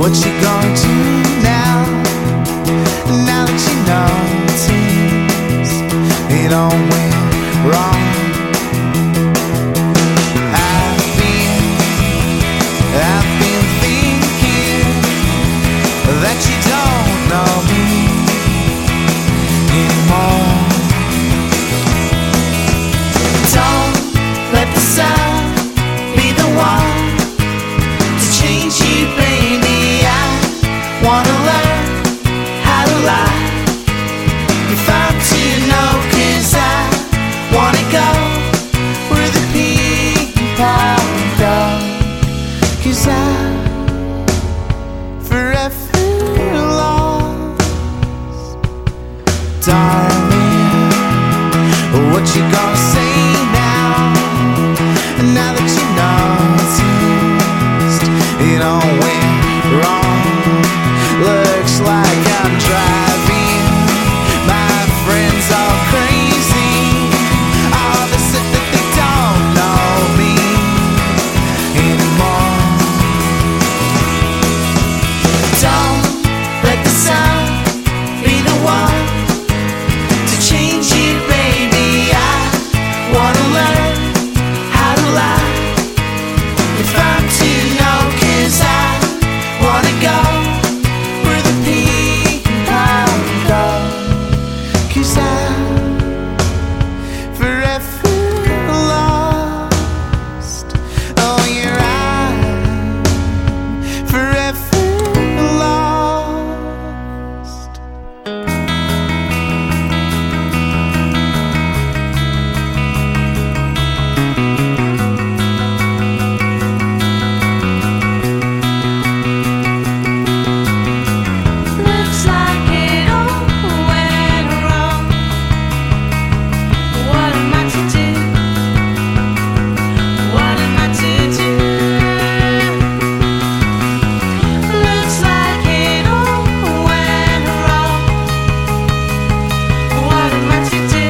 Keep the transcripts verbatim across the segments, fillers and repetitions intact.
what you gonna do now? Now that you notice it all went wrong. I've been, I've been thinking that you don't know me anymore. Don't let the sun be the one to change you, baby. I wanna learn how to lie if I'm to know, 'cause I wanna go where the people go, 'cause I'm forever lost. Darling, what you gonna say now? Now that you noticed it all went wrong. Looks like I'm driving my friends all crazy. All they said that they don't know me anymore. Don't let the sun be the one to change you, baby. I wanna learn how to lie if I'm to know, 'cause I wanna go where the people go, 'cause I'm forever lost. Oh, you're right, forever lost. Looks like it all went wrong. What am I to do? What am I to do? Looks like it all went wrong. What am I to do?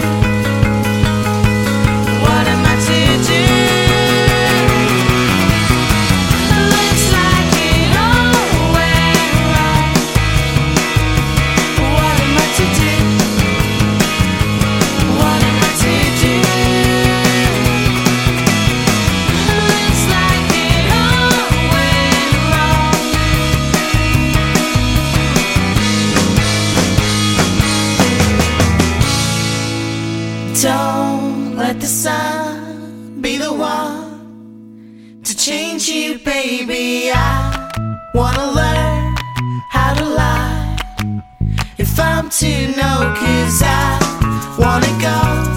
What am I to do? Looks like it all went wrong. What am I to do? What am I to do? Looks like it all went wrong. Don't let the sun be the one to change you, baby. I wanna learn how to lie if I'm to know, 'cause I wanna go